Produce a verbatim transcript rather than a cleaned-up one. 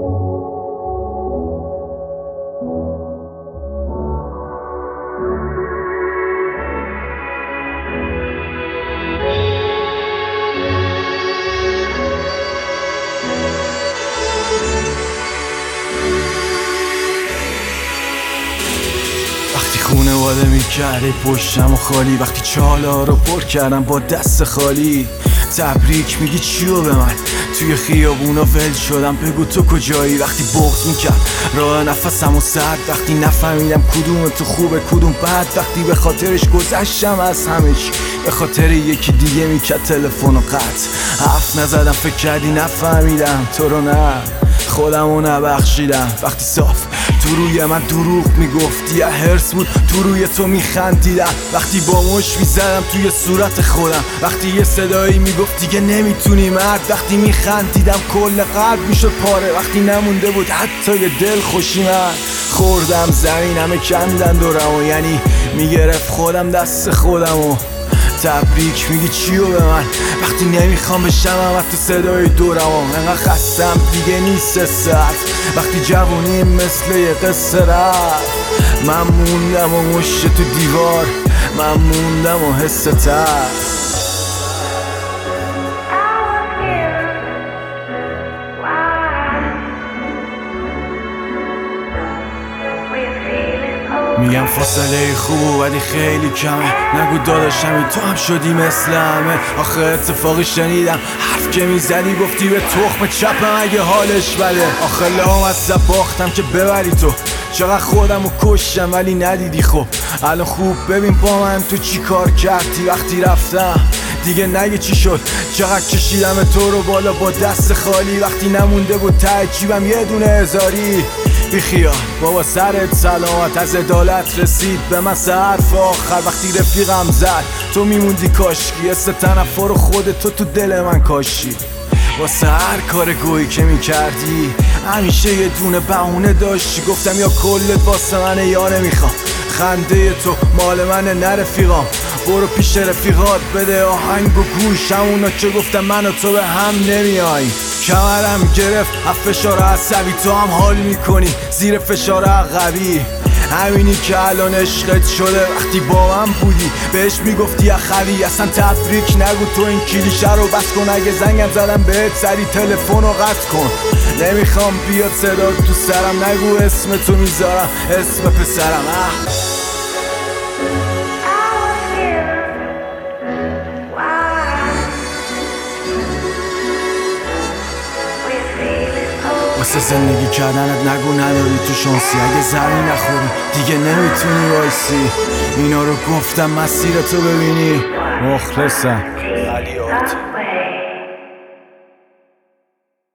خونواده میکرده پشتم و خالی، وقتی چالا رو پر کردم با دست خالی. تبریک میگی چیو به من؟ توی خیابونا ول شدم، بگو تو کجایی؟ وقتی بغض میکرد راه نفسم و سرد، وقتی نفهمیدم کدوم تو خوبه کدوم بد، وقتی به خاطرش گذشتم از همه چی، به خاطر یکی دیگه میکرد تلفن و قطع. حرف نزدم فکر کردی نفهمیدم تو رو، نه خودمو نبخشیدم. وقتی صاف تو روی من دروغ میگفتی، یه هرس بود تو روی تو میخندیدم. وقتی با مش میزدم توی صورت خودم، وقتی یه صدایی میگفت دیگه نمیتونی مرد، وقتی میخندیدم کل قلب میشد پاره، وقتی نمونده بود حتی یه دل خوشی من. خوردم زمین همه کندن دورمو، یعنی میگرفت خودم دست خودمو. تبریک میگی چیو به من؟ وقتی نمیخوام بشم وقتی صدای دورمو. انقدر خستم دیگه نیست ساعت، وقتی جوونیم مثل یه قصه رفت. من موندم و مشت تو دیوار، من موندم و حس ترس. میگم فاصله خوب ولی خیلی کمه، نگو داداشمی تو هم شدی مثل همه. آخه اتفاقی شنیدم حرف که میزدی گفتی به تخم چپم اگه حالش بده. آخه لام از باختم که ببری تو، چقدر خودمو کشتم ولی ندیدی. خب الان خوب ببین با من تو چی کار کردی. وقتی رفتم دیگه نگه چی شد، چقدر کشیدم تو رو بالا با دست خالی، وقتی نمونده بود ته جیبم یه دونه هزاری. بی خیال بابا سرت سلامت، از عدالت رسید به من حرف آخر. وقتی رفیقم زد تو میموندی کاشکی، حس تنفر خودت تو تو دل من کاشی. واسه هر کار گویی که میکردی همیشه یه دونه بهونه داشتی. گفتم یا کلت واسه منه یا نمیخوام، خنده تو مال منه نه رفیقام. برو پیش رفیقات بده آهنگ و گوش، همونا که گفتم من و تو به هم نمیای. کمرم گرفت از فشار عصبی، تو هم حال میکنی زیر فشار عقبی. همینی که الان عشقت شده، وقتی با من بودی بهش میگفتی اخوی. اصلا تبریک نگو تو این کلیشه رو بس کن، اگه زنگم زدم بهت سری تلفن رو قطع کن. نمیخوام بیاد صدا تو سرم، نگو اسم تو میذارم اسم پسرم. اه واسه زندگی کردنت نگو نداری تو شانسی، اگه زمین نخوری دیگه نمیتونی وایسی. اینا رو گفتم مسیر تو ببینی. مخلصم علی آرت.